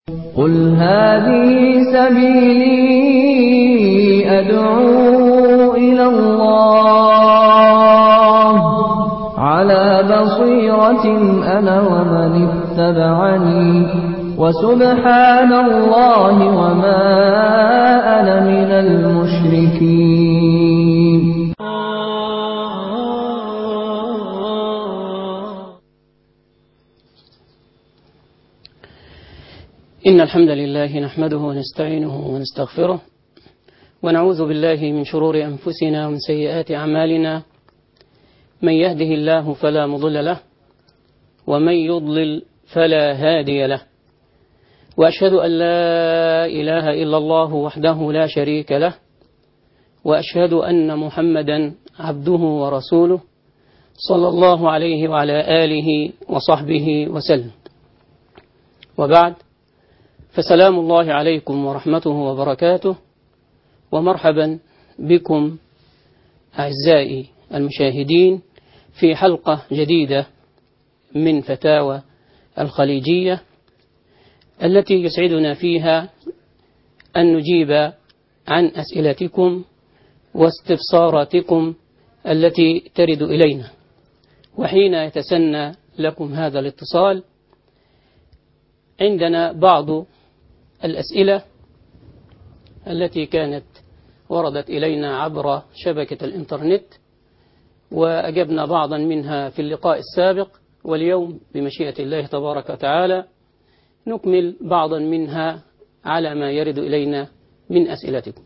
قل هذه سبيلي أدعو إلى الله على بصيرة أنا ومن اتبعني وسبحان الله وما أنا من المشركين. إن الحمد لله نحمده ونستعينه ونستغفره ونعوذ بالله من شرور أنفسنا ومن سيئات أعمالنا. من يهده الله فلا مضل له ومن يضلل فلا هادي له، وأشهد أن لا إله إلا الله وحده لا شريك له، وأشهد أن محمدا عبده ورسوله صلى الله عليه وعلى آله وصحبه وسلم. وبعد، فسلام الله عليكم ورحمته وبركاته، ومرحبا بكم أعزائي المشاهدين في حلقة جديدة من فتاوى الخليجية، التي يسعدنا فيها أن نجيب عن أسئلتكم واستفساراتكم التي ترد إلينا. وحين يتسنى لكم هذا الاتصال، عندنا بعض الأسئلة التي كانت وردت إلينا عبر شبكة الإنترنت، وأجبنا بعضا منها في اللقاء السابق، واليوم بمشيئة الله تبارك وتعالى نكمل بعضا منها على ما يرد إلينا من أسئلتكم.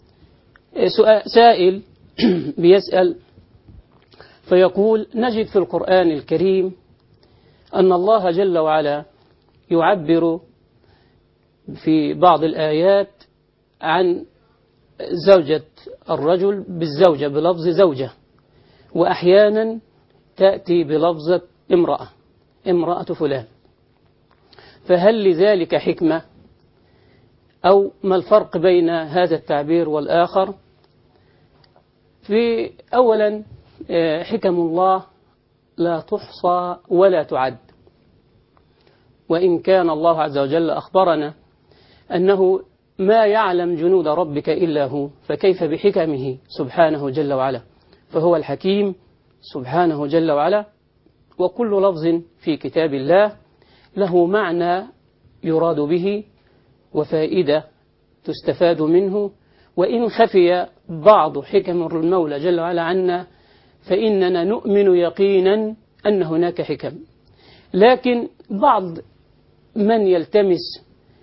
سائل بيسأل فيقول: نجد في القرآن الكريم أن الله جل وعلا يعبر في بعض الآيات عن زوجة الرجل بالزوجة بلفظ زوجة، وأحيانا تأتي بلفظة امرأة فلان، فهل لذلك حكمة أو ما الفرق بين هذا التعبير والآخر؟ في أولا، حكم الله لا تحصى ولا تعد، وإن كان الله عز وجل أخبرنا أنه ما يعلم جنود ربك إلا هو، فكيف بحكمه سبحانه جل وعلا؟ فهو الحكيم سبحانه جل وعلا، وكل لفظ في كتاب الله له معنى يراد به وفائدة تستفاد منه، وإن خفي بعض حكم المولى جل وعلا عنا فإننا نؤمن يقينا أن هناك حكم. لكن بعض من يلتمس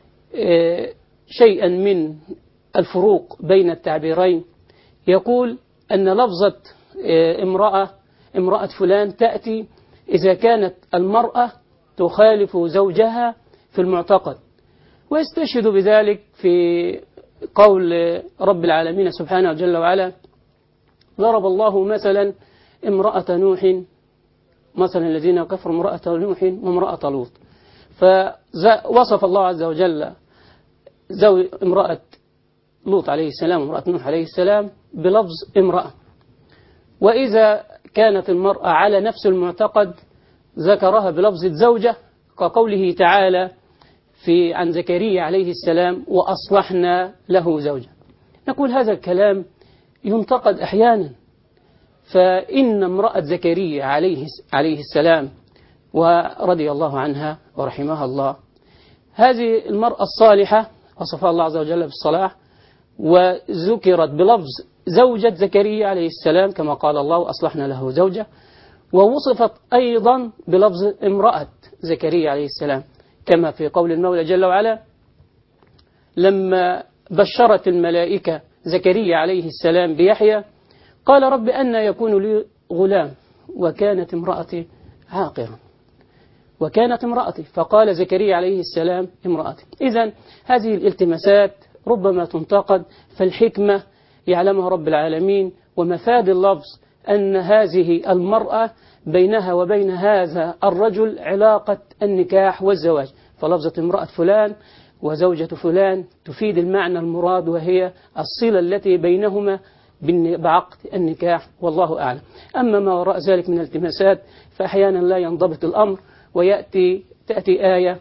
شيئا من الفروق بين التعبيرين يقول أن لفظة امرأة فلان تأتي إذا كانت المرأة تخالف زوجها في المعتقد، ويستشهد بذلك في قول رب العالمين سبحانه جل وعلا: ضرب الله مثلا امرأة نوح، مثلا الذين كفروا امرأة نوح وامرأة لوط، فوصف الله عز وجل امرأة لوط عليه السلام وامرأة نوح عليه السلام بلفظ امرأة. وإذا كانت المرأة على نفس المعتقد ذكرها بلفظ زوجة، كقوله تعالى عن زكريا عليه السلام: وأصلحنا له زوجة. نقول هذا الكلام ينتقد أحيانا، فإن امرأة زكريا عليه السلام ورضي الله عنها ورحمها الله، هذه المرأة الصالحة وصفها الله عز وجل بالصلاح، وذكرت بلفظ زوجة زكريا عليه السلام كما قال الله: أصلحنا له زوجة، ووصفت أيضا بلفظ امرأة زكريا عليه السلام كما في قول المولى جل وعلا: لما بشرت الملائكة زكريا عليه السلام بيحيى قال: رب أنى يكون لي غلام وكانت امرأتي عاقرا، وكانت امرأتي، فقال زكريا عليه السلام امرأتي. إذن هذه الالتماسات ربما تنتقد، فالحكمة يعلمها رب العالمين، ومفاد اللفظ أن هذه المرأة بينها وبين هذا الرجل علاقة النكاح والزواج، فلفظة امرأة فلان وزوجة فلان تفيد المعنى المراد، وهي الصلة التي بينهما بعقد النكاح، والله أعلم. أما ما وراء ذلك من التماسات فأحيانا لا ينضبط الأمر، تأتي آية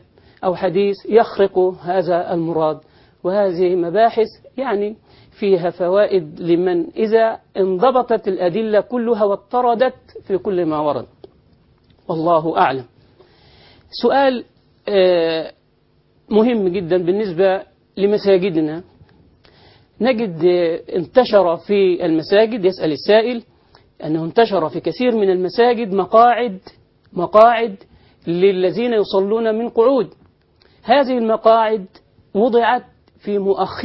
أو حديث يخرق هذا المراد. وهذه مباحث يعني فيها فوائد لمن إذا انضبطت الأدلة كلها واضطردت في كل ما ورد. والله أعلم. سؤال مهم جدا بالنسبة لمساجدنا. نجد انتشر في المساجد، يسأل السائل أنه انتشر في كثير من المساجد مقاعد للذين يصلون من قعود. هذه المقاعد وضعت في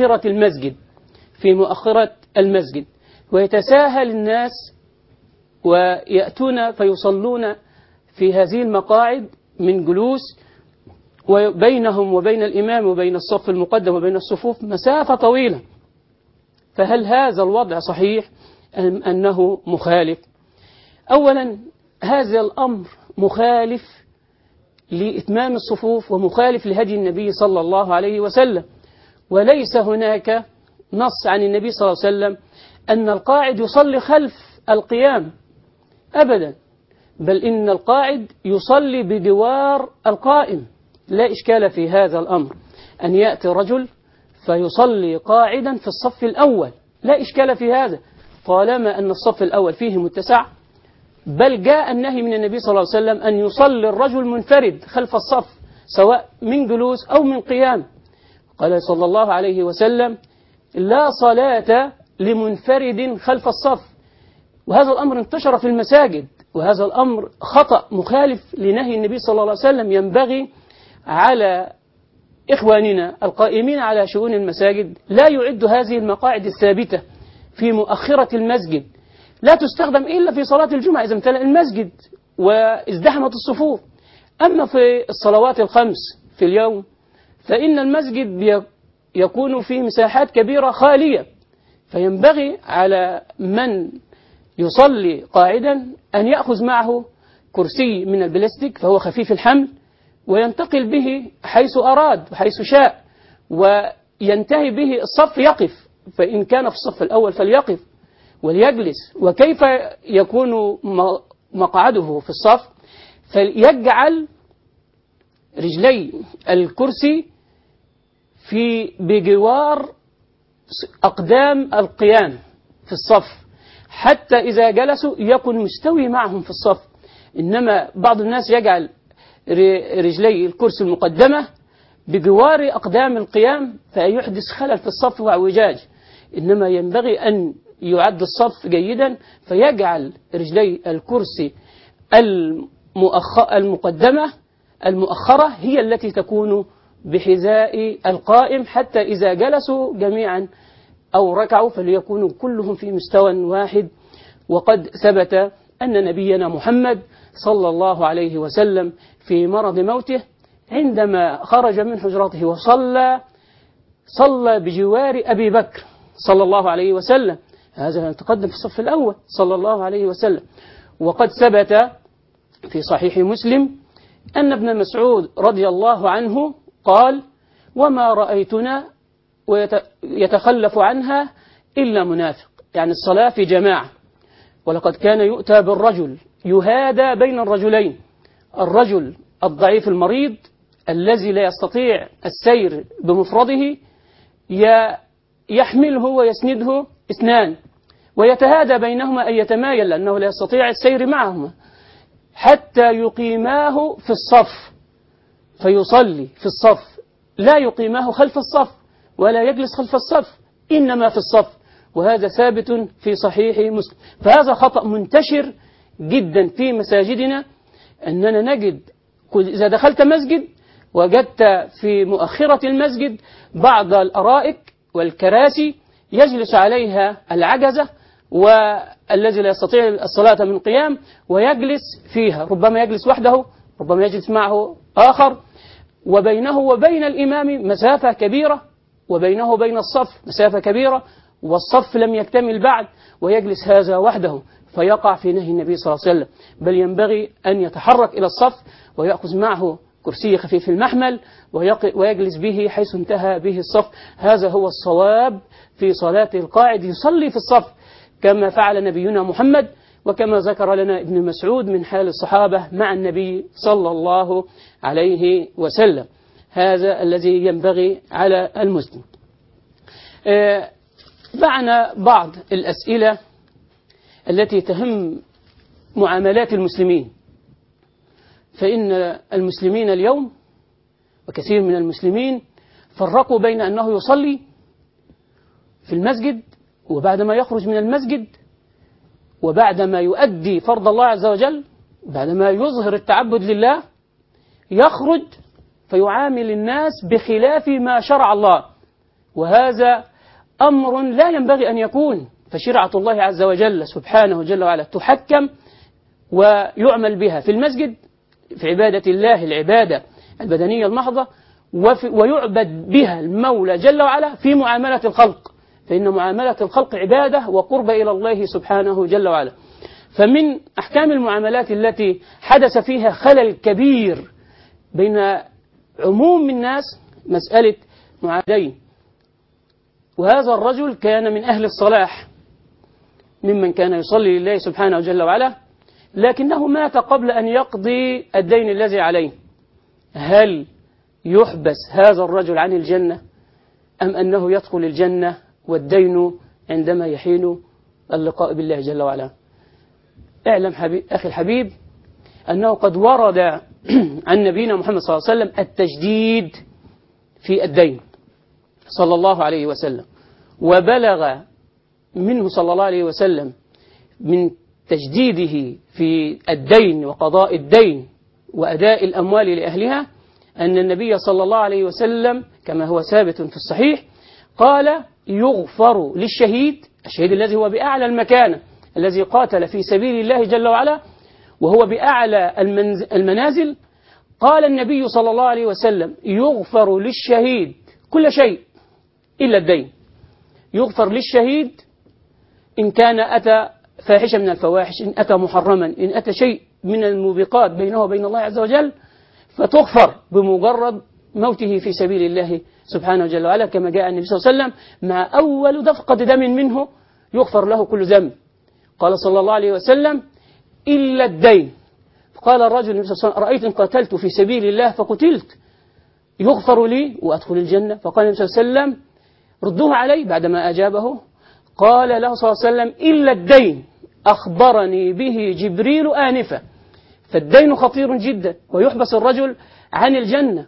مؤخرة المسجد ويتساهل الناس ويأتون فيصلون في هذه المقاعد من جلوس، وبينهم وبين الإمام وبين الصف المقدم وبين الصفوف مسافة طويلة. فهل هذا الوضع صحيح أم أنه مخالف؟ أولا، هذا الأمر مخالف لإتمام الصفوف ومخالف لهدي النبي صلى الله عليه وسلم، وليس هناك نص عن النبي صلى الله عليه وسلم أن القاعد يصلي خلف القيام أبدا، بل إن القاعد يصلي بجوار القائم. لا إشكال في هذا الأمر أن يأتي رجل فيصلي قاعدا في الصف الأول، لا إشكال في هذا طالما أن الصف الأول فيه متسع. بل جاء النهي من النبي صلى الله عليه وسلم أن يصلي الرجل منفرد خلف الصف سواء من جلوس أو من قيام. قال صلى الله عليه وسلم: لا صلاة لمنفرد خلف الصف. وهذا الأمر انتشر في المساجد، وهذا الأمر خطأ مخالف لنهي النبي صلى الله عليه وسلم. ينبغي على إخواننا القائمين على شؤون المساجد لا يعد هذه المقاعد الثابتة في مؤخرة المسجد، لا تستخدم إلا في صلاة الجمعة إذا امتلأ المسجد وازدحمت الصفوف. أما في الصلوات الخمس في اليوم فإن المسجد يكون فيه مساحات كبيرة خالية، فينبغي على من يصلي قاعدا أن يأخذ معه كرسي من البلاستيك فهو خفيف الحمل وينتقل به حيث أراد وحيث شاء، وينتهي به الصف يقف، فإن كان في الصف الأول فليقف وليجلس. وكيف يكون مقعده في الصف؟ فليجعل رجلي الكرسي بجوار أقدام القيام في الصف، حتى إذا جلسوا يكون مستوي معهم في الصف. إنما بعض الناس يجعل رجلي الكرسي المقدمة بجوار أقدام القيام فيحدث خلل في الصف واعوجاج. إنما ينبغي أن يعد الصف جيدا فيجعل رجلي الكرسي المؤخرة هي التي تكون بحذاء القائم، حتى إذا جلسوا جميعا أو ركعوا فليكونوا كلهم في مستوى واحد. وقد ثبت أن نبينا محمد صلى الله عليه وسلم في مرض موته عندما خرج من حجرته صلى بجوار أبي بكر صلى الله عليه وسلم. هذا يتقدم في الصف الأول صلى الله عليه وسلم. وقد ثبت في صحيح مسلم أن ابن مسعود رضي الله عنه قال: وما رأيتنا يتخلف عنها إلا منافق، يعني الصلاة في جماعة. ولقد كان يؤتى بالرجل يهادى بين الرجلين، الرجل الضعيف المريض الذي لا يستطيع السير بمفرده يحمله ويسنده اثنان ويتهادى بينهما أن يتمايل لأنه لا يستطيع السير معهما حتى يقيماه في الصف، فيصلي في الصف، لا يقيماه خلف الصف ولا يجلس خلف الصف، إنما في الصف. وهذا ثابت في صحيح مسلم. فهذا خطأ منتشر جدا في مساجدنا، أننا نجد إذا دخلت مسجد وجدت في مؤخرة المسجد بعض الأرائك والكراسي يجلس عليها العجزة والذي لا يستطيع الصلاة من قيام ويجلس فيها، ربما يجلس وحده، ربما يجلس معه آخر، وبينه وبين الإمام مسافة كبيرة، وبينه وبين الصف مسافة كبيرة، والصف لم يكتمل بعد، ويجلس هذا وحده فيقع في نهي النبي صلى الله عليه وسلم. بل ينبغي أن يتحرك إلى الصف ويأخذ معه كرسي خفيف المحمل ويجلس به حيث انتهى به الصف. هذا هو الصواب في صلاة القاعد، يصلي في الصف كما فعل نبينا محمد، وكما ذكر لنا ابن مسعود من حال الصحابة مع النبي صلى الله عليه وسلم. هذا الذي ينبغي على المسلم. معنا بعض الأسئلة التي تهم معاملات المسلمين، فإن المسلمين اليوم وكثير من المسلمين فرقوا بين أنه يصلي في المسجد وبعدما يخرج من المسجد وبعدما يؤدي فرض الله عز وجل، بعدما يظهر التعبد لله يخرج فيعامل الناس بخلاف ما شرع الله، وهذا أمر لا ينبغي أن يكون. فشرعة الله عز وجل سبحانه جل وعلا تحكم ويعمل بها في المسجد في عبادة الله العبادة البدنية المحضة، ويعبد بها المولى جل وعلا في معاملة الخلق، فإن معاملة الخلق عبادة وقرب إلى الله سبحانه جل وعلا. فمن أحكام المعاملات التي حدث فيها خلل كبير بين عموم الناس مسألة معادين، وهذا الرجل كان من أهل الصلاح ممن كان يصلي لله سبحانه جل وعلا، لكنه مات قبل أن يقضي الدين الذي عليه. هل يحبس هذا الرجل عن الجنة أم أنه يدخل الجنة والدين عندما يحين اللقاء بالله جل وعلا؟ اعلم أخي الحبيب أنه قد ورد عن نبينا محمد صلى الله عليه وسلم التجديد في الدين صلى الله عليه وسلم، وبلغ منه صلى الله عليه وسلم من تجديده في الدين وقضاء الدين وأداء الأموال لأهلها أن النبي صلى الله عليه وسلم كما هو ثابت في الصحيح قال: يغفر للشهيد، الشهيد الذي هو بأعلى المكانة الذي قاتل في سبيل الله جل وعلا وهو بأعلى المنازل، قال النبي صلى الله عليه وسلم: يغفر للشهيد كل شيء إلا الدين. يغفر للشهيد إن كان أتى فاحشة من الفواحش، إن أتى محرما، إن أتى شيء من الموبقات بينه وبين الله عز وجل، فتغفر بمجرد موته في سبيل الله سبحانه جل وعلا، كما جاء النبي صلى الله عليه وسلم: مع أول دفقة دم منه يغفر له كل ذنب. قال صلى الله عليه وسلم: إلا الدين. فقال الرجل النبي صلى الله عليه وسلم: رأيت إن قتلت في سبيل الله فقتلت يغفر لي وأدخل الجنة؟ فقال النبي صلى الله عليه وسلم: ردوه علي. بعدما أجابه قال له صلى الله عليه وسلم: إلا الدين أخبرني به جبريل آنفا. فالدين خطير جدا ويحبس الرجل عن الجنة.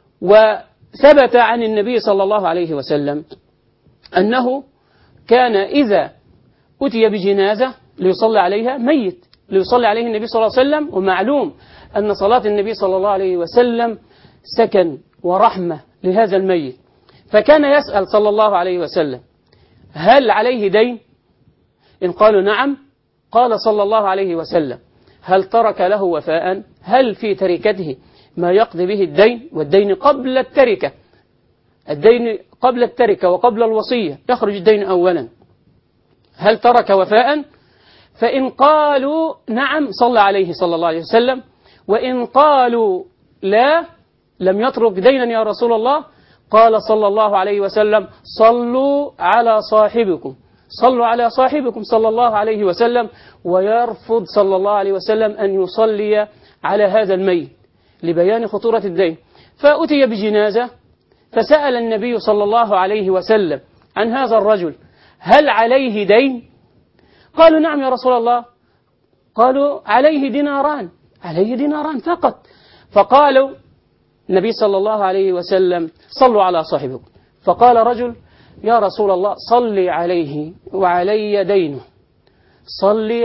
وثبت عن النبي صلى الله عليه وسلم أنه كان إذا أتي بجنازة ليصلي عليها ميت ليصلي عليه النبي صلى الله عليه وسلم، ومعلوم أن صلاة النبي صلى الله عليه وسلم سكن ورحمة لهذا الميت، فكان يسأل صلى الله عليه وسلم: هل عليه دين؟ إن قالوا نعم قال صلى الله عليه وسلم: هل ترك له وفاء؟ هل في تركته ما يقضي به الدين؟ والدين قبل التركة، الدين قبل التركة وقبل الوصية يخرج الدين أولا. هل ترك وفاء؟ فإن قالوا نعم صلى عليه صلى الله عليه وسلم، وإن قالوا لا لم يترك دينا يا رسول الله، قال صلى الله عليه وسلم: صلوا على صاحبكم، صلوا على صاحبكم صلى الله عليه وسلم. ويرفض صلى الله عليه وسلم أن يصلي على هذا الميت لبيان خطورة الدين. فأتي بجنازة فسأل النبي صلى الله عليه وسلم عن هذا الرجل: هل عليه دين؟ قالوا نعم يا رسول الله. قالوا: عليه ديناران، عليه ديناران فقط. فقالوا النبي صلى الله عليه وسلم: صلوا على صاحبكم. فقال رجل: يا رسول الله صلي عليه وعلي دينه، صلي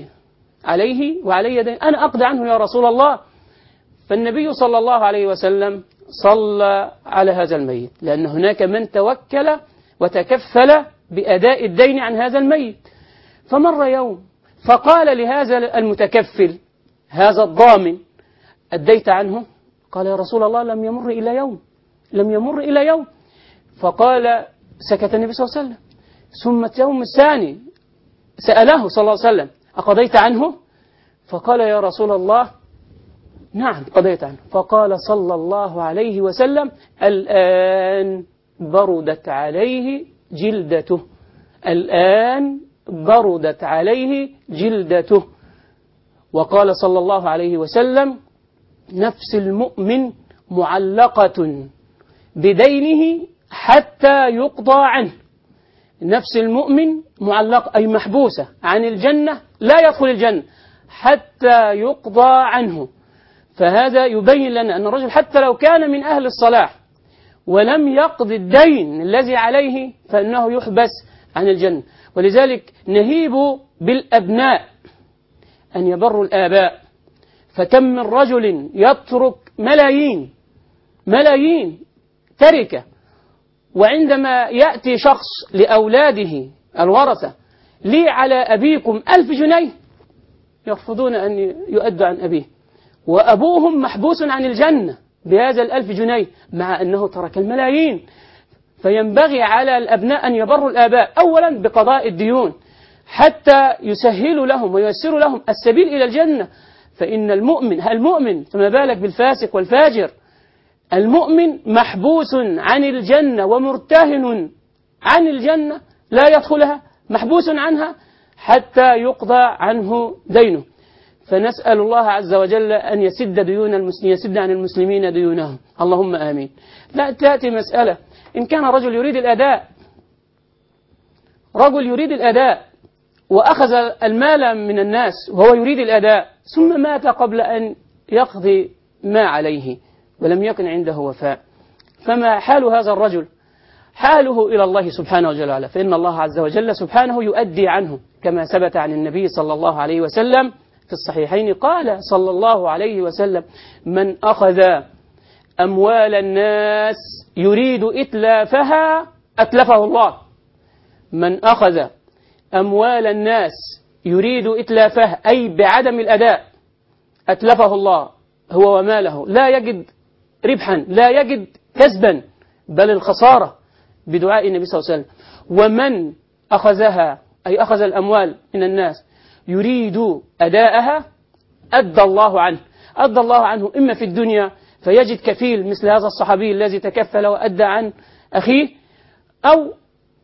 عليه وعلي دينه، أنا أقضي عنه يا رسول الله. فالنبي صلى الله عليه وسلم صلى على هذا الميت، لأن هناك من توكل وتكفل بأداء الدين عن هذا الميت. فمر يوم فقال لهذا المتكفل هذا الضامن: أديت عنه؟ قال: يا رسول الله لم يمر إلى يوم، لم يمر إلى يوم. فقال سكت النبي صلى الله عليه وسلم. ثم اليوم الثاني سأله صلى الله عليه وسلم: أقضيت عنه؟ فقال: يا رسول الله نعم قضيت عنه. فقال صلى الله عليه وسلم: الآن بردت عليه جلدته، الآن بردت عليه جلدته. وقال صلى الله عليه وسلم: نفس المؤمن معلقة بدينه حتى يقضى عنه. نفس المؤمن معلقة أي محبوسة عن الجنة، لا يدخل الجنة حتى يقضى عنه. فهذا يبين لنا أن الرجل حتى لو كان من أهل الصلاح ولم يقض الدين الذي عليه فإنه يحبس عن الجنة. ولذلك نهيب بالأبناء أن يبروا الآباء. فكم من رجل يترك ملايين تركة، وعندما يأتي شخص لأولاده الورثة لي على أبيكم 1000 جنيه يرفضون أن يؤدوا عن أبيه، وأبوهم محبوس عن الجنة بهذا 1000 جنيه مع أنه ترك الملايين. فينبغي على الأبناء أن يبروا الآباء أولا بقضاء الديون حتى يسهلوا لهم وييسروا لهم السبيل إلى الجنة. فإن المؤمن فما بالك بالفاسق والفاجر، المؤمن محبوس عن الجنة ومرتهن عن الجنة لا يدخلها، محبوس عنها حتى يقضى عنه دينه. فنسأل الله عز وجل أن يسد عن المسلمين ديونهم، اللهم آمين. لا تأتي مسألة إن كان رجل يريد الأداء وأخذ المال من الناس وهو يريد الأداء ثم مات قبل أن يقضي ما عليه ولم يكن عنده وفاء، فما حال هذا الرجل؟ حاله إلى الله سبحانه وتعالى. فإن الله عز وجل سبحانه يؤدي عنه كما ثبت عن النبي صلى الله عليه وسلم في الصحيحين قال صلى الله عليه وسلم: من أخذ أموال الناس يريد إتلافها أتلفه الله. من أخذ أموال الناس يريد إتلافها أي بعدم الأداء أتلفه الله هو وماله، لا يجد ربحا لا يجد كسبا بل الخسارة بدعاء النبي صلى الله عليه وسلم. ومن أخذها أي أخذ الأموال من الناس يريد أداءها أدى الله عنه إما في الدنيا فيجد كفيل مثل هذا الصحابي الذي تكفل وأدى عن أخيه، أو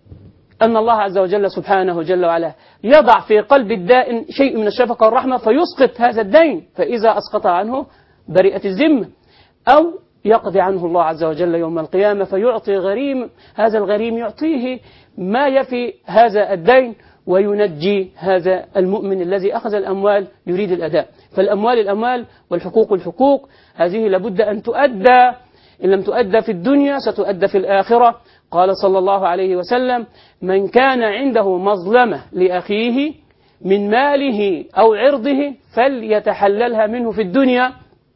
أن الله عز وجل سبحانه جل وعلا يضع في قلب الدائن شيء من الشفقة والرحمة فيسقط هذا الدين، فإذا أسقط عنه برئت الذمة، أو يقضي عنه الله عز وجل يوم القيامة فيعطي غريم، هذا الغريم يعطيه ما يفي هذا الدين وينجي هذا المؤمن الذي أخذ الأموال يريد الأداء. فالأموال والحقوق هذه لابد أن تؤدى، إن لم تؤدى في الدنيا ستؤدى في الآخرة. قال صلى الله عليه وسلم: من كان عنده مظلمة لأخيه من ماله أو عرضه فليتحللها منه في الدنيا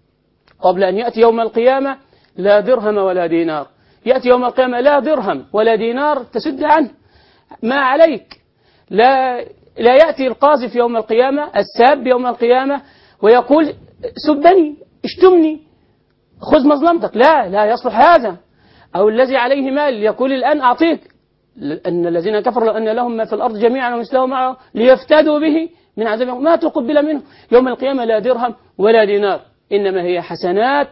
قبل أن يأتي يوم القيامة لا درهم ولا دينار. يأتي يوم القيامة لا درهم ولا دينار تسد عنه ما عليك. لا يأتي القاذف يوم القيامة، الساب يوم القيامة ويقول: سبني، اشتمني، خذ مظلمتك. لا يصلح هذا. أو الذي عليه مال يقول: الآن أعطيك. أن الذين كفروا لو أن لهم ما في الأرض جميعا ومثله معه ليفتدوا به من عذاب ما تقبل منه. يوم القيامة لا درهم ولا دينار، إنما هي حسنات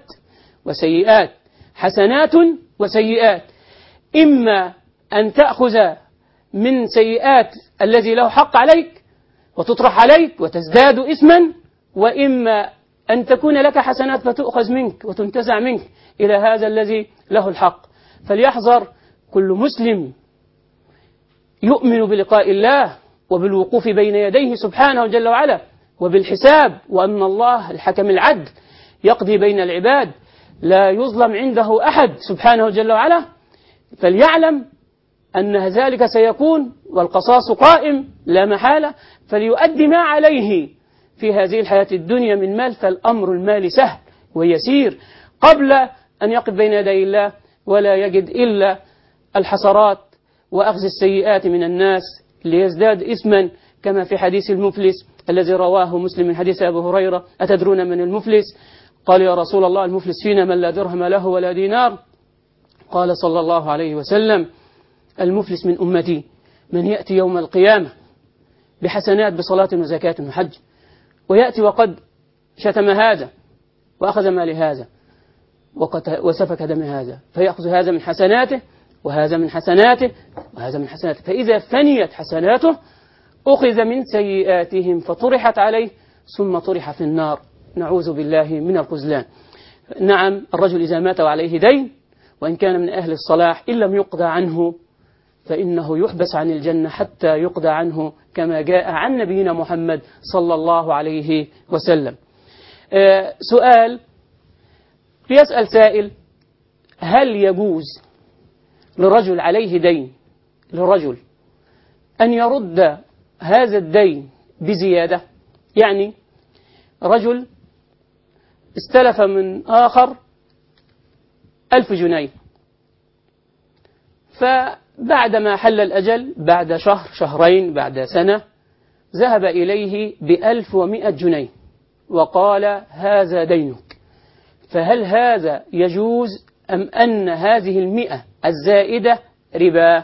وسيئات. إما أن تأخذ من سيئات الذي له حق عليك وتطرح عليك وتزداد إثما، وإما أن تكون لك حسنات فتؤخذ منك وتنتزع منك إلى هذا الذي له الحق. فليحذر كل مسلم يؤمن بلقاء الله وبالوقوف بين يديه سبحانه جل وعلا وبالحساب، وأن الله الحكم العدل يقضي بين العباد لا يظلم عنده أحد سبحانه جل وعلا، فليعلم أن ذلك سيكون والقصاص قائم لا محالة، فليؤدي ما عليه في هذه الحياة الدنيا من مال، فالأمر المال سهل ويسير قبل أن يقف بين يدي الله ولا يجد إلا الحسرات وأخذ السيئات من الناس ليزداد إثما، كما في حديث المفلس الذي رواه مسلم من حديث أبو هريرة: أتدرون من المفلس؟ قال: يا رسول الله المفلس فينا من لا درهم له ولا دينار. قال صلى الله عليه وسلم: المفلس من أمتي من يأتي يوم القيامة بحسنات بصلاة وزكاة وحج، ويأتي وقد شتم هذا وأخذ مال هذا وسفك دم هذا، فيأخذ هذا من حسناته وهذا من حسناته وهذا من حسناته، فإذا فنيت حسناته أخذ من سيئاتهم فطرحت عليه ثم طرح في النار، نعوذ بالله من الخذلان. نعم الرجل إذا مات وعليه دين وإن كان من أهل الصلاح إن لم يقضى عنه فإنه يحبس عن الجنة حتى يقضى عنه كما جاء عن نبينا محمد صلى الله عليه وسلم. سؤال يسأل سائل: هل يجوز لرجل عليه دين لرجل أن يرد هذا الدين بزيادة؟ يعني رجل استلف من آخر 1000 جنيه، فبعدما حل الأجل بعد شهر شهرين بعد سنة ذهب إليه ب1100 جنيه وقال: هذا دينك. فهل هذا يجوز أم أن هذه 100 الزائدة ربا؟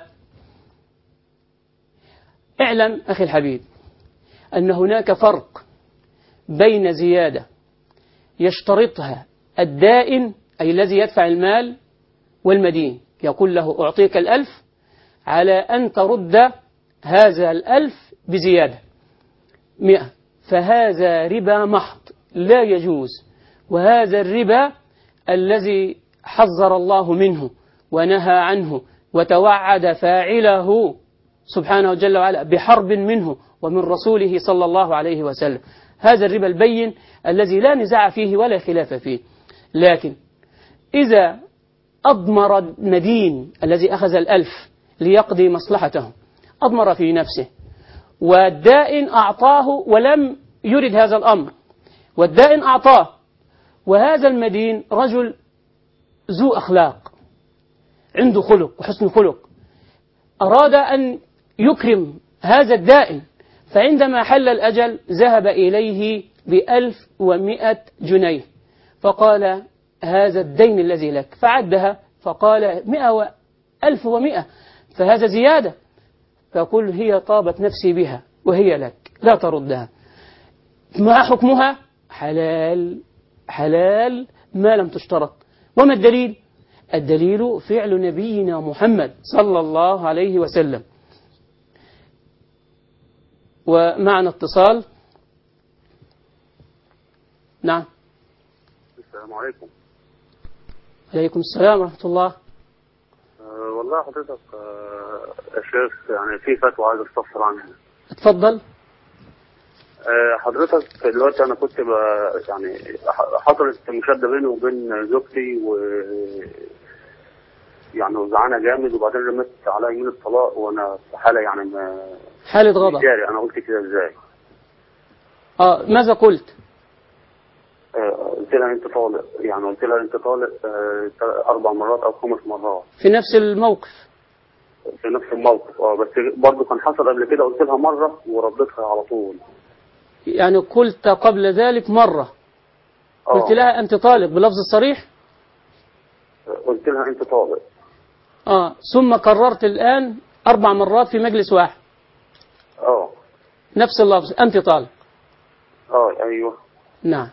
اعلم أخي الحبيب أن هناك فرق بين زيادة يشترطها الدائن أي الذي يدفع المال والمدين، يقول له: أعطيك 1000 على أن ترد هذا 1000 بزيادة 100، فهذا ربا محض لا يجوز. وهذا الربا الذي حذر الله منه ونهى عنه وتوعد فاعله سبحانه جل وعلا بحرب منه ومن رسوله صلى الله عليه وسلم. هذا الربا البين الذي لا نزاع فيه ولا خلاف فيه. لكن إذا أضمر المدين الذي أخذ 1000 ليقضي مصلحته، أضمر في نفسه والدائن أعطاه ولم يرد هذا الأمر، والدائن أعطاه، وهذا المدين رجل ذو أخلاق عنده خلق وحسن خلق، أراد أن يكرم هذا الدائن، فعندما حل الأجل ذهب إليه ب1100 جنيه فقال: هذا الدين الذي لك، فعدها فقال: 100 و1100، فهذا زيادة. فقل: هي طابت نفسي بها وهي لك لا تردها. ما حكمها؟ حلال حلال ما لم تشترط. وما الدليل؟ الدليل فعل نبينا محمد صلى الله عليه وسلم. ومعنا اتصال. نعم. السلام عليكم. عليكم السلام ورحمة الله. والله حضرتك يا شيخ يعني في فتوى عايز استفسر عنها. اتفضل. حضرتك دلوقتي انا كنت يعني حصلت مشاده بيني وبين زوجتي يعني وزعانه جامد، وبعدين رمت على يمين الطلاق وانا في حاله يعني حالة غضب. انا قلت كده ازاي؟ ماذا قلت؟ قلت لها انت طالق، يعني قلت لها انت طالق 4 مرات او 5 مرات في نفس الموقف. في نفس الموقف. بس برضه كان حصل قبل كده، قلت لها مره وردتها على طول. يعني قلت قبل ذلك مرة قلت لها أنت طالق بلفظ الصريح؟ قلت لها أنت طالق. ثم قررت الآن 4 مرات في مجلس واحد. نفس اللفظ أنت طالق. أيوه. نعم.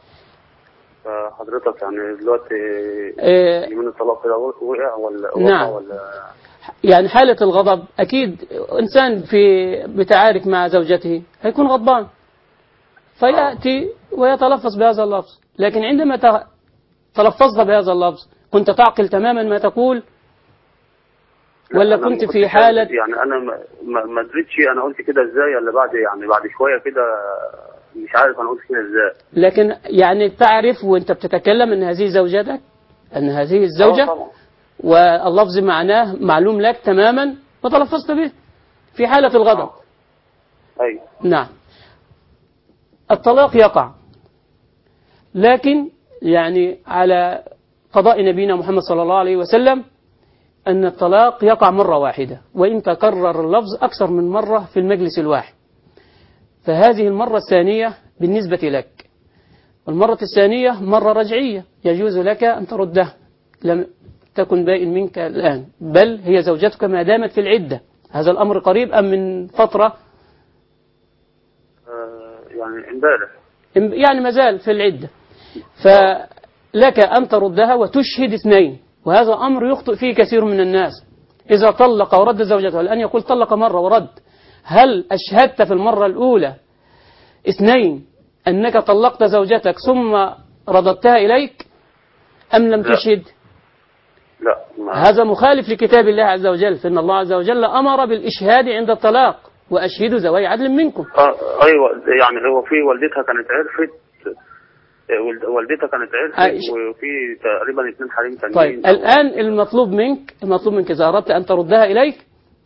فحضرتك يعني دلوقتي من الطلاق كده وقع ولا نعم. ولا يعني حالة الغضب أكيد إنسان بتعارك مع زوجته هيكون غضبان فيأتي ويتلفظ بهذا اللفظ، لكن عندما تلفظت بهذا اللفظ كنت تعقل تماما ما تقول ولا كنت في حالة يعني أنا ما دريتش أنا قلت كده إزاي إلا بعد شوية كده مش عارف أنا قلت كده إزاي. لكن يعني تعرف وأنت بتتكلم أن هذه زوجتك، أن هذه الزوجة واللفظ معناه معلوم لك تماما وتلفظت به في حالة الغضب. أيوة. نعم. الطلاق يقع، لكن يعني على قضاء نبينا محمد صلى الله عليه وسلم أن الطلاق يقع مرة واحدة، وإن تكرر اللفظ أكثر من مرة في المجلس الواحد، فهذه المرة الثانية بالنسبة لك. والمرة الثانية مرة رجعية يجوز لك أن تردها، لم تكن بائن منك الآن، بل هي زوجتك ما دامت في العدة. هذا الأمر قريب أم من فترة؟ يعني امبارح، يعني مازال في العدة، فلك أن تردها وتشهد 2، وهذا أمر يخطئ فيه كثير من الناس. إذا طلق ورد زوجته، الآن يقول طلق مرة ورد، هل أشهدت في المرة الأولى 2 أنك طلقت زوجتك ثم رددتها إليك؟ أم لم لا. تشهد؟ لا ما. هذا مخالف لكتاب الله عز وجل، فإن الله عز وجل أمر بالإشهاد عند الطلاق، وأشهدوا ذوي عدل منكم. ايوه يعني هو في والدتها كانت عرفت، والدتها كانت عرفت، وفي تقريبا 2 حريم تانيين. طيب الآن المطلوب منك إذا أردت أن تردها إليك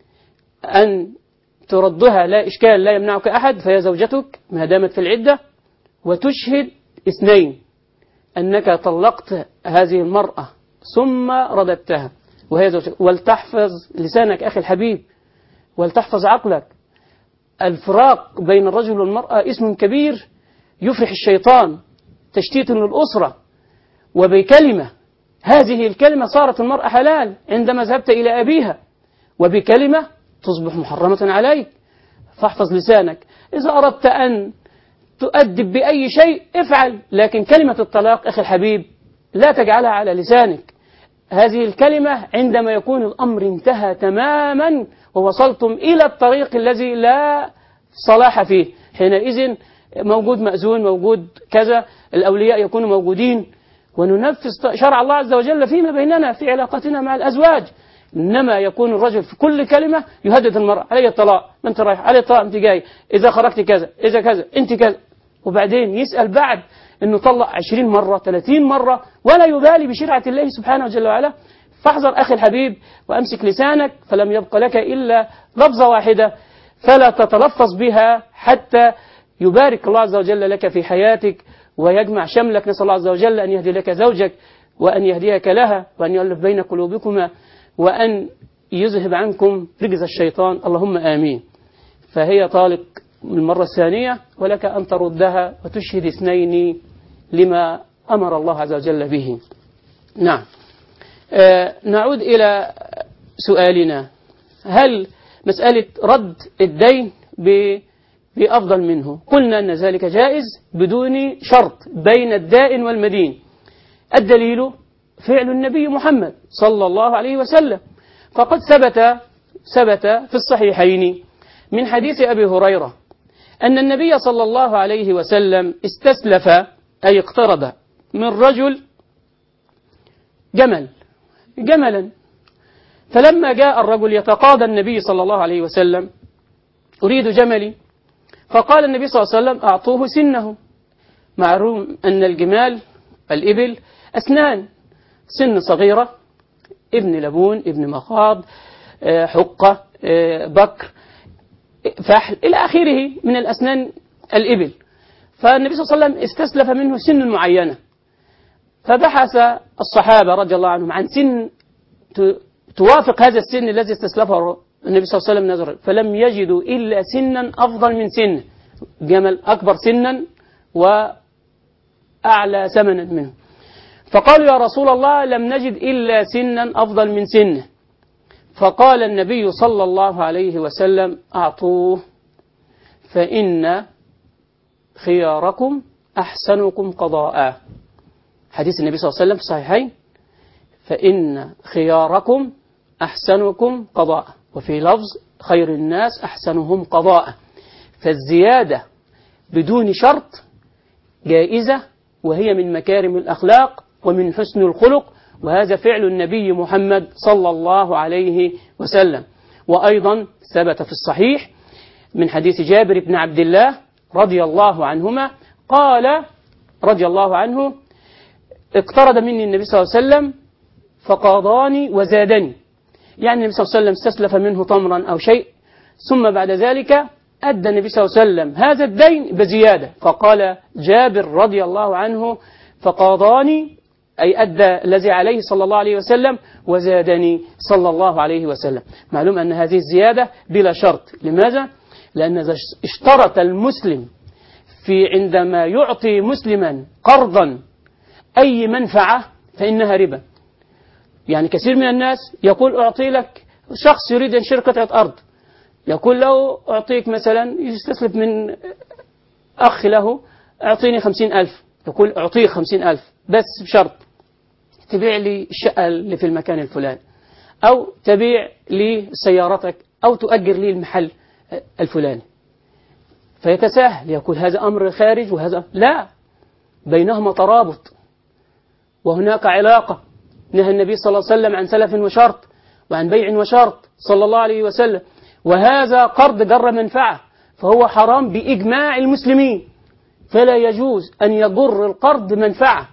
أن تردها، لا إشكال، لا يمنعك أحد، فهي زوجتك ما دامت في العدة، وتشهد 2 أنك طلقت هذه المرأة ثم رددتها وهي زوجتك. ولتحفظ لسانك أخي الحبيب، ولتحفظ عقلك. الفراق بين الرجل والمرأة اسم كبير يفرح الشيطان، تشتيت للأسرة، وبكلمة، هذه الكلمة صارت المرأة حلال عندما ذهبت إلى أبيها، وبكلمة تصبح محرمة عليك. فاحفظ لسانك. إذا أردت أن تؤدب بأي شيء افعل، لكن كلمة الطلاق أخي الحبيب لا تجعلها على لسانك. هذه الكلمة عندما يكون الأمر انتهى تماما ووصلتم إلى الطريق الذي لا صلاح فيه، حينئذ موجود مأذون، موجود كذا، الأولياء يكونوا موجودين، وننفذ شرع الله عز وجل فيما بيننا في علاقتنا مع الأزواج. إنما يكون الرجل في كل كلمة يهدد المرأة، علي الطلاق، ما أنت رايح، علي الطلاق، أنت جاي، إذا خرجت كذا، إذا كذا، أنت كذا، وبعدين يسأل بعد أنه طلق 20 مرة 30 مرة ولا يبالي بشرعة الله سبحانه وجل وعلا. فاحذر أخي الحبيب وأمسك لسانك، فلم يبق لك إلا لفظة واحدة فلا تتلفظ بها حتى يبارك الله عز وجل لك في حياتك ويجمع شملك. نسأل الله عز وجل أن يهدي لك زوجك، وأن يهديك لها، وأن يؤلف بين قلوبكما، وأن يذهب عنكم رجز الشيطان، اللهم آمين. فهي طالق المرة الثانية، ولك أن تردها وتشهد 2 لما أمر الله عز وجل به. نعم. نعود إلى سؤالنا، هل مسألة رد الدين بأفضل منه؟ قلنا أن ذلك جائز بدون شرط بين الدائن والمدين. الدليل فعل النبي محمد صلى الله عليه وسلم، فقد ثبت في الصحيحين من حديث أبي هريرة أن النبي صلى الله عليه وسلم استسلف، أي اقترض من رجل جملا، فلما جاء الرجل يتقاضى النبي صلى الله عليه وسلم أريد جملي، فقال النبي صلى الله عليه وسلم أعطوه سنه. معلوم أن الجمال الإبل أسنان، سن صغيرة، ابن لبون، ابن مخاض، حقة، بكر، فحل، إلى آخره من الأسنان الإبل. فالنبي صلى الله عليه وسلم استسلف منه سن معينة، فبحث الصحابة رضي الله عنهم عن سن توافق هذا السن الذي استسلفه النبي صلى الله عليه وسلم، نظرا فلم يجدوا إلا سنا أفضل من سنه، جمل أكبر سنا وأعلى ثمنا منه. فقالوا يا رسول الله لم نجد إلا سنا أفضل من سنه. فقال النبي صلى الله عليه وسلم أعطوه، فإن خياركم أحسنكم قضاء. حديث النبي صلى الله عليه وسلم في الصحيحين، فإن خياركم أحسنكم قضاء، وفي لفظ خير الناس أحسنهم قضاء. فالزيادة بدون شرط جائزة، وهي من مكارم الأخلاق ومن حسن الخلق، وهذا فعل النبي محمد صلى الله عليه وسلم. وأيضا ثبت في الصحيح من حديث جابر بن عبد الله رضي الله عنهما قال رضي الله عنه اقترض مني النبي صلى الله عليه وسلم فقاضاني وزادني، يعني النبي صلى الله عليه وسلم استسلف منه تمرا أو شيء، ثم بعد ذلك أدى النبي صلى الله عليه وسلم هذا الدين بزيادة، فقال جابر رضي الله عنه فقاضاني، أي أدى الذي عليه صلى الله عليه وسلم وزادني صلى الله عليه وسلم. معلوم أن هذه الزيادة بلا شرط. لماذا؟ لأن إذا اشترط المسلم في عندما يعطي مسلما قرضا أي منفعة فإنها ربا. يعني كثير من الناس يقول أعطي لك، شخص يريد أن شركة قطعة أرض، يقول له أعطيك مثلا، يستسلف من أخ له أعطيني 50,000، يقول أعطيك 50,000 بس بشرط تبيع لي الشقة اللي في المكان الفلاني، أو تبيع لي سيارتك، أو تؤجر لي المحل الفلاني. فيتساهل يقول هذا أمر خارج وهذا لا، بينهما ترابط. وهناك علاقة. نهى النبي صلى الله عليه وسلم عن سلف وشرط وعن بيع وشرط صلى الله عليه وسلم، وهذا قرض جر منفعة، فهو حرام بإجماع المسلمين، فلا يجوز أن يجر القرض منفعة،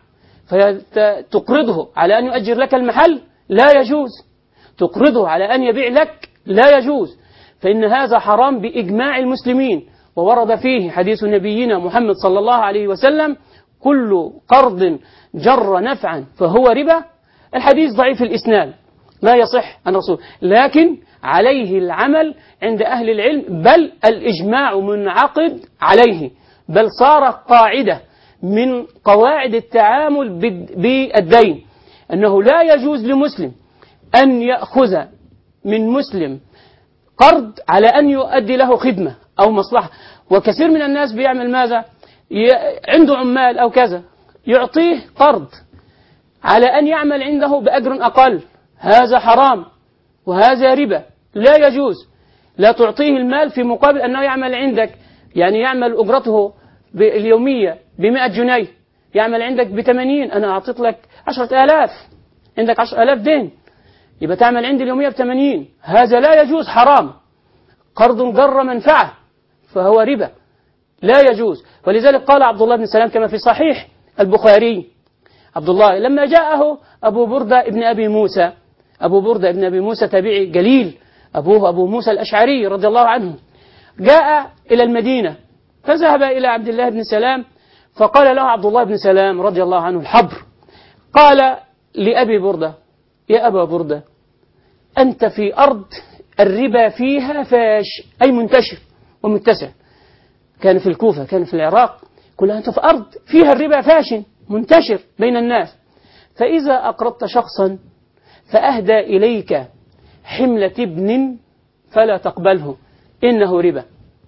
فتقرضه على أن يؤجر لك المحل لا يجوز، تقرضه على أن يبيع لك لا يجوز، فإن هذا حرام بإجماع المسلمين. وورد فيه حديث نبينا محمد صلى الله عليه وسلم: كل قرض جر نفعا فهو ربا. الحديث ضعيف الإسناد لا يصح عن رسول، لكن عليه العمل عند أهل العلم، بل الإجماع منعقد عليه، بل صار قاعدة من قواعد التعامل بالدين، أنه لا يجوز لمسلم أن يأخذ من مسلم قرض على أن يؤدي له خدمة أو مصلحة. وكثير من الناس بيعمل ماذا؟ عنده عمال أو كذا، يعطيه قرض على أن يعمل عنده بأجر أقل، هذا حرام وهذا ربا، لا يجوز. لا تعطيه المال في مقابل أنه يعمل عندك، يعني يعمل أجرته اليومية ب100 جنيه، يعمل عندك ب80، أنا أعطيت لك 10,000، عندك 10,000 دين، يبقى تعمل عندي اليومية ب80، هذا لا يجوز، حرام، قرض جر منفعة فهو ربا، لا يجوز. ولذلك قال عبد الله بن سلام كما في صحيح البخاري، عبد الله لما جاءه أبو بردة ابن أبي موسى، أبو بردة ابن أبي موسى تابعي جليل، أبوه أبو موسى الأشعري رضي الله عنه، جاء إلى المدينة فذهب إلى عبد الله بن سلام، فقال له عبد الله بن سلام رضي الله عنه الحبر، قال لأبي بردة: يا أبا بردة، أنت في أرض الربا فيها فاش، أي منتشر ومتسع، كان في الكوفة، كان في العراق، كلها أنت في أرض فيها الربا فاش منتشر بين الناس، فإذا أقرضت شخصا فأهدى إليك حملة ابن فلا تقبله، إنه ربا.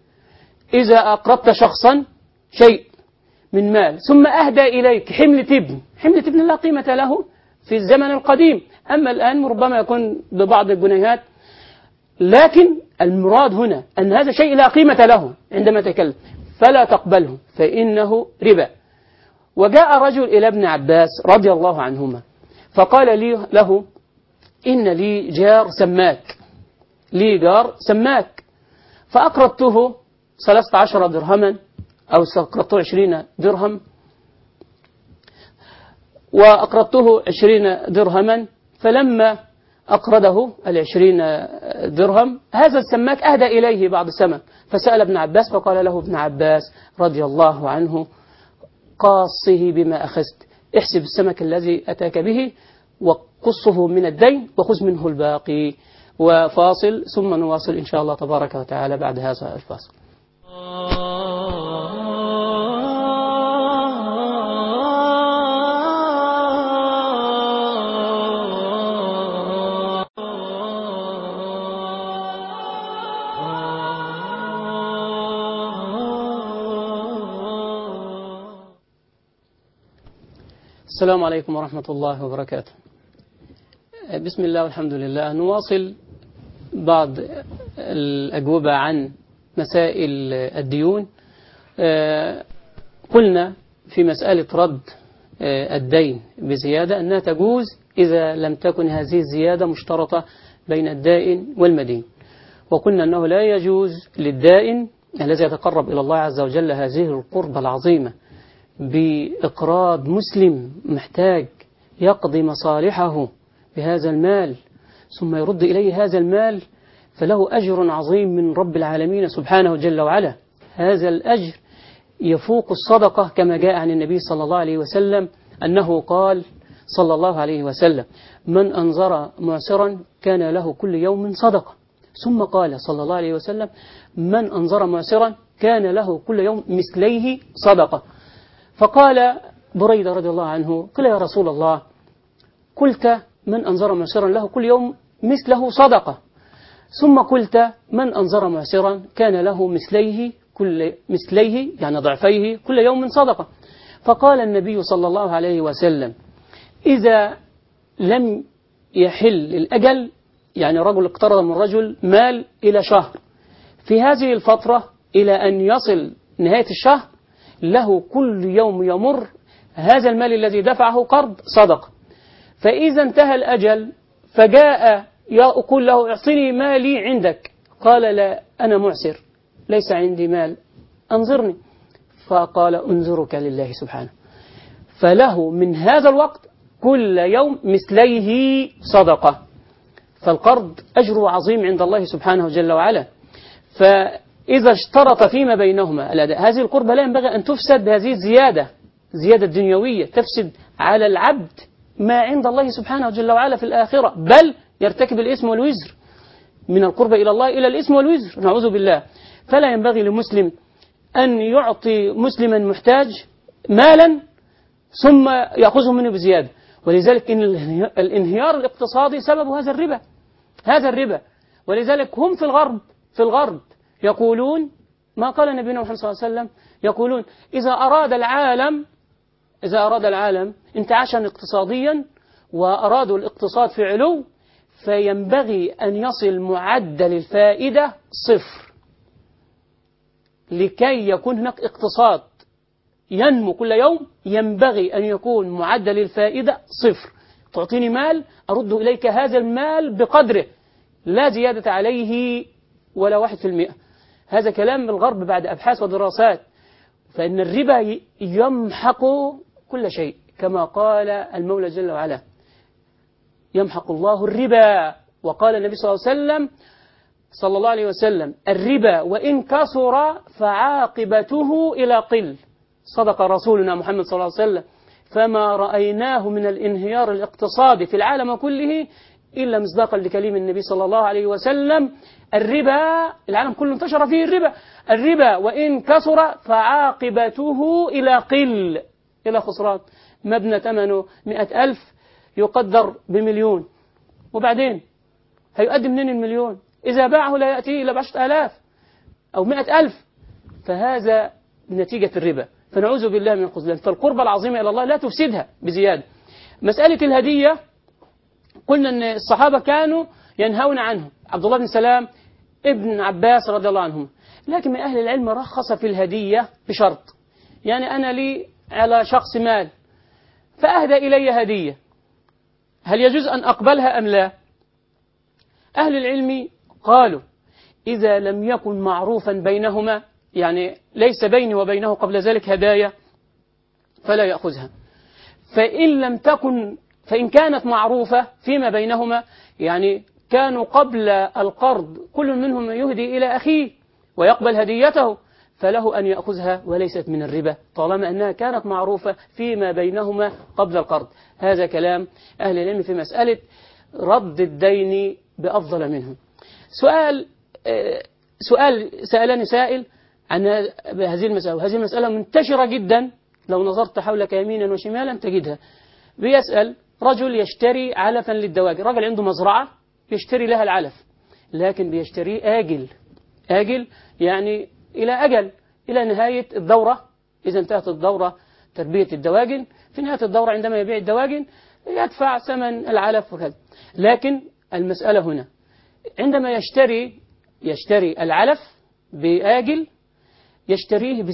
إذا أقرضت شخصا شيء من مال ثم أهدى إليك حملة ابن لا قيمة له في الزمن القديم، أما الآن ربما يكون ببعض الجنيهات، لكن المراد هنا أن هذا شيء لا قيمة له عندما تكلم، فلا تقبله فإنه ربا. وجاء رجل إلى ابن عباس رضي الله عنهما فقال له: إن لي جار سماك، فأقرضته 13 درهما أو أقرضته 20 درهم، وأقرضته 20 درهما، فلما أقرضه 20 درهم هذا السماك أهدى إليه بعض السمك، فسأل ابن عباس فقال له ابن عباس رضي الله عنه: قاصه بما أخذت، احسب السمك الذي أتاك به وقصه من الدين وخذ منه الباقي. وفاصل ثم نواصل إن شاء الله تبارك وتعالى بعد هذا الفاصل. السلام عليكم ورحمة الله وبركاته. بسم الله والحمد لله. نواصل بعض الأجوبة عن مسائل الديون. قلنا في مسألة رد الدين بزيادة أنها تجوز إذا لم تكن هذه الزيادة مشترطة بين الدائن والمدين، وقلنا أنه لا يجوز للدائن الذي يتقرب إلى الله عز وجل هذه القربة العظيمة بإقراض مسلم محتاج يقضي مصالحه بهذا المال ثم يرد إليه هذا المال، فله أجر عظيم من رب العالمين سبحانه جل وعلا. هذا الأجر يفوق الصدقة، كما جاء عن النبي صلى الله عليه وسلم أنه قال صلى الله عليه وسلم: من أنظر معسرا كان له كل يوم صدقة. ثم قال صلى الله عليه وسلم: من أنظر معسرا كان له كل يوم مثليه صدقة. فقال بريدة رضي الله عنه: قل يا رسول الله، قلت من أنظر معسرا له كل يوم مثله صدقة، ثم قلت من أنظر معسرا كان له مثليه يعني ضعفيه كل يوم صدقة. فقال النبي صلى الله عليه وسلم: إذا لم يحل الأجل، يعني رجل اقترض من رجل مال إلى شهر، في هذه الفترة إلى أن يصل نهاية الشهر له كل يوم يمر هذا المال الذي دفعه قرض صدقة. فإذا انتهى الأجل فجاء يقول له اعطني مالي عندك، قال لا أنا معسر ليس عندي مال أنظرني، فقال أنظرك لله سبحانه، فله من هذا الوقت كل يوم مثليه صدقة. فالقرض أجره عظيم عند الله سبحانه جل وعلا. فإذا اشترط فيما بينهما الأداء، هذه القربة لا ينبغي أن تفسد بهذه زيادة دنيوية تفسد على العبد ما عند الله سبحانه جل وعلا في الآخرة، بل يرتكب الإثم والوزر من القربة إلى الله إلى الإثم والوزر، نعوذ بالله. فلا ينبغي لمسلم أن يعطي مسلما محتاج مالا ثم يأخذه منه بزيادة. ولذلك إن الانهيار الاقتصادي سبب هذا الربا. ولذلك هم في الغرب يقولون ما قال نبينا محمد صلى الله عليه وسلم، يقولون إذا أراد العالم انتعاشا اقتصاديا وأرادوا الاقتصاد في علو، فينبغي أن يصل معدل الفائدة 0 لكي يكون هناك اقتصاد ينمو كل يوم. ينبغي أن يكون معدل الفائدة 0. تعطيني مال أرد إليك هذا المال بقدره لا زيادة عليه ولا 1%. هذا كلام الغرب بعد أبحاث ودراسات. فإن الربا يمحق كل شيء كما قال المولى جل وعلا، يمحق الله الربا. وقال النبي صلى الله عليه وسلم الربا وإن كثر فعاقبته إلى قل. صدق رسولنا محمد صلى الله عليه وسلم، فما رأيناه من الانهيار الاقتصادي في العالم كله إلا مصداقا لكلام النبي صلى الله عليه وسلم. الربا العالم كله انتشر فيه الربا وإن كثر فعاقبته إلى خسران. مبنى ثمنه 100,000 يقدر ب1,000,000، وبعدين هيؤدي منين 1,000,000؟ إذا باعه لا يأتي إلا ب10,000 أو 100,000. فهذا نتيجة الربا. فنعوذ بالله من الخذلان. فالقربة العظيمة إلى الله لا تفسدها بزيادة. مسألة الهدية قلنا أن الصحابة كانوا ينهون عنه، عبد الله بن سلام ابن عباس رضي الله عنهم. لكن من أهل العلم رخص في الهدية بشرط، يعني أنا لي على شخص مال فأهدى إلي هدية، هل يجوز أن أقبلها أم لا؟ أهل العلم قالوا إذا لم يكن معروفا بينهما، يعني ليس بيني وبينه قبل ذلك هدايا، فلا يأخذها. فإن كانت معروفة فيما بينهما، يعني كانوا قبل القرض كل منهم يهدي إلى أخيه ويقبل هديته، فله أن يأخذها وليست من الربا طالما أنها كانت معروفة فيما بينهما قبل القرض. هذا كلام أهل العلم في مسألة رد الدين بأفضل منه. سؤال سألني سائل عن هذه المسألة، وهذه المسألة منتشرة جدا، لو نظرت حولك يمينا وشمالا تجدها. بيسأل رجل يشتري علفا للدواجن، رجل عنده مزرعة يشتري لها العلف، لكن بيشتريه آجل يعني إلى أجل، إلى نهاية الدورة. إذا انتهت الدورة تربية الدواجن، في نهاية الدورة عندما يبيع الدواجن يدفع ثمن العلف وكذا. لكن المسألة هنا عندما يشتري العلف بآجل يشتريه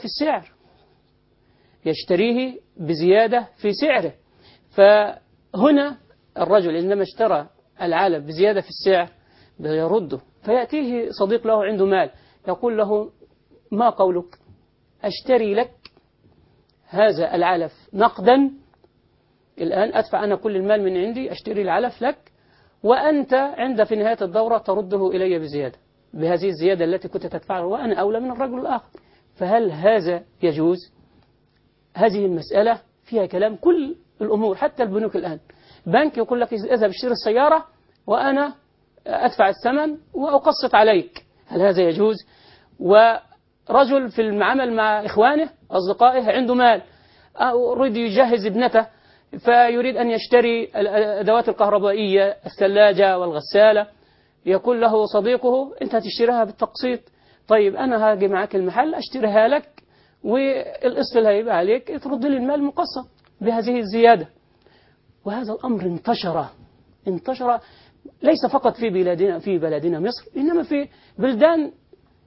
بزيادة في سعره. فهنا الرجل عندما اشترى العلف بزيادة في السعر يرده، فيأتيه صديق له عنده مال يقول له ما قولك أشتري لك هذا العلف نقدا الآن، أدفع أنا كل المال من عندي أشتري العلف لك، وأنت في نهاية الدورة ترده إلي بزيادة، بهذه الزيادة التي كنت تدفعها، وأنا أولى من الرجل الآخر. فهل هذا يجوز؟ هذه المسألة فيها كلام كل الأمور، حتى البنوك الآن بنك يقول لك اذهب اشتري السيارة وأنا أدفع الثمن وأقسط عليك، هل هذا يجوز؟ ورجل في العمل مع إخوانه أصدقائه عنده مال يريد يجهز ابنته، فيريد أن يشتري الأدوات الكهربائية الثلاجة والغسالة، يقول له صديقه أنت هتشتريها بالتقسيط، طيب أنا هاجي معك المحل أشتريها لك والقسط اللي هيبقى عليك ترد لي المال مقسط بهذه الزيادة. وهذا الأمر انتشر ليس فقط في بلادنا مصر، إنما في بلدان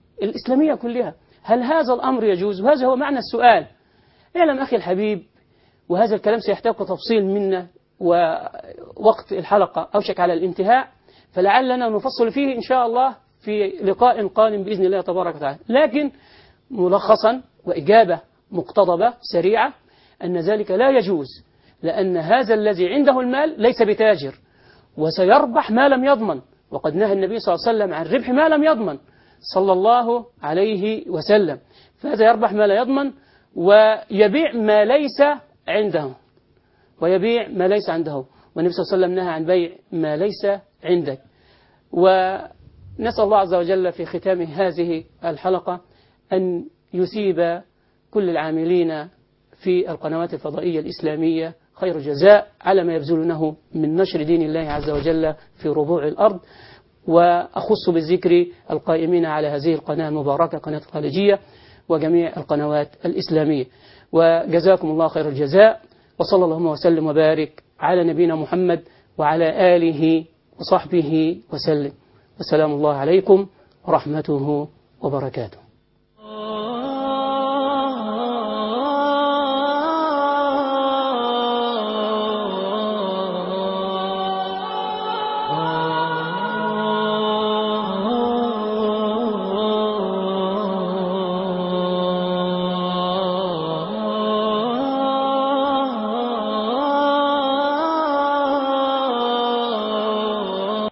الإسلامية كلها. هل هذا الأمر يجوز؟ وهذا هو معنى السؤال. اعلم أخي الحبيب وهذا الكلام سيحتاج تفصيل منا، ووقت الحلقة أوشك على الانتهاء، فلعلنا نفصل فيه إن شاء الله في لقاء قادم بإذن الله تبارك وتعالى. لكن ملخصا وإجابة مقتضبة سريعة أن ذلك لا يجوز، لأن هذا الذي عنده المال ليس بتاجر وسيربح ما لم يضمن، وقد نهى النبي صلى الله عليه وسلم عن ربح ما لم يضمن صلى الله عليه وسلم. فهذا يربح ما لا يضمن ويبيع ما ليس عنده، والنبي صلى الله عليه وسلم نهى عن بيع ما ليس عندك. ونسأل الله عز وجل في ختام هذه الحلقة أن يثيب كل العاملين في القنوات الفضائية الإسلامية خير جزاء على ما يبذلونه من نشر دين الله عز وجل في ربوع الأرض، وأخص بالذكر القائمين على هذه القناة المباركة قناة الخليجية وجميع القنوات الإسلامية. وجزاكم الله خير الجزاء، وصلى الله وسلم وبارك على نبينا محمد وعلى آله وصحبه وسلم، وسلام الله عليكم ورحمته وبركاته.